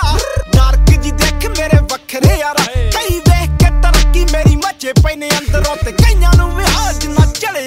ਨਾਰਕ ਜੀ ਦੇਖ ਮੇਰੇ ਵੱਖਰੇ ਯਾਰਾ ਕਈ ਵੇਖ ਕੇ ਤਰੱਕੀ ਮੇਰੀ ਮੱਚੇ ਪਏ ਨੇ ਅੰਦਰੋਂ ਤੇ ਕਈਆਂ ਨੂੰ ਵਿਆਹ ਜਿੰਨਾ ਚੜੇ